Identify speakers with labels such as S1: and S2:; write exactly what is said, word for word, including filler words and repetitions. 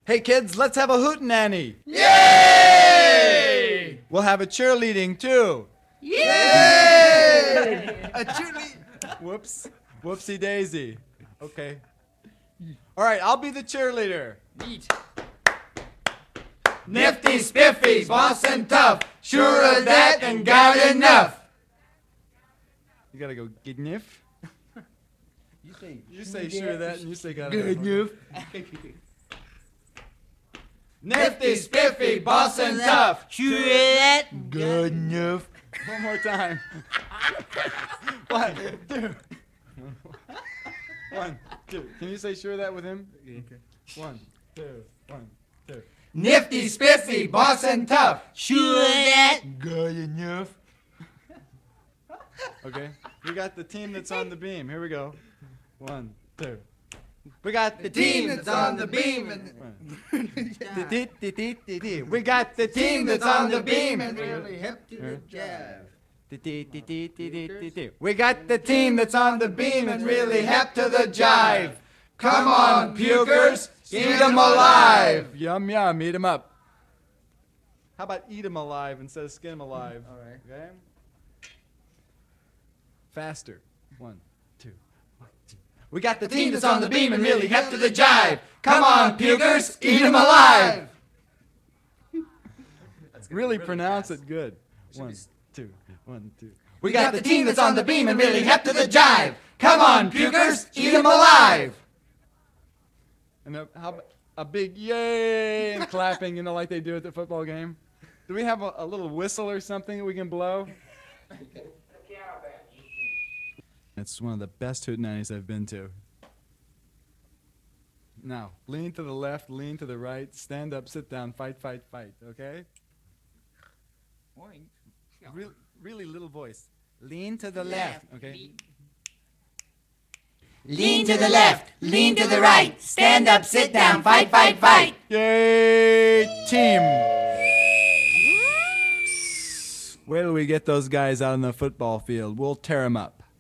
S1: Hey kids, let's have a hootenanny.
S2: Yay!
S1: We'll have a cheerleading too.
S2: Yay!
S1: A cheerlead. Whoops. Whoopsie daisy. Okay. All right, I'll be the cheerleader.
S2: Neat. Nifty, spiffy, boss and tough. Sure of that and got enough.
S1: You gotta go get niff.
S2: You say,
S1: You say sure of that and you say got
S2: good
S1: enough.
S2: enough. Nifty, spiffy, boss and tough.
S3: Sure of that.
S2: Good enough.
S1: One more time. One, two. One, two. Can you say sure of that with him? Okay. One, two, one, two.
S2: Nifty, spiffy, boss and tough.
S3: Sure of that.
S2: Good enough.
S1: Okay. We got the team that's on the beam. Here we go. One, two. We got
S2: The team that's on the beam and
S1: We got the
S2: team that's on the beam and really hip to the jive.
S1: We got the
S2: Team that's on the beam and really hip to the jive. Come on, pukers, eat 'em alive.
S1: Yum yum, eat 'em up. How about eat 'em alive instead of skin 'em alive?
S2: All right.
S1: Okay. Faster. One, two, one, two. We got the
S2: The team that's on the beam and really hip to the jive. Come on, pukers, eat 'em alive.
S1: Really pronounce it good. One, two, one, two.
S2: We got the team that's on the beam and really hip to the jive. Come on, pukers, eat 'em alive.
S1: And a, how about a big yay and clapping, you know, like they do at the football game? Do we have a, a little whistle or something that we can blow? It's one of the best hootenannies I've been to. Now, lean to the left, lean to the right, stand up, sit down, fight, fight, fight, okay? Really, really little voice. Lean to the left, okay?
S3: Lean to the left, lean to the right. Stand up, sit down, fight, fight, fight.
S1: Yay, team! Where do we get those guys out on the football field? We'll tear them up.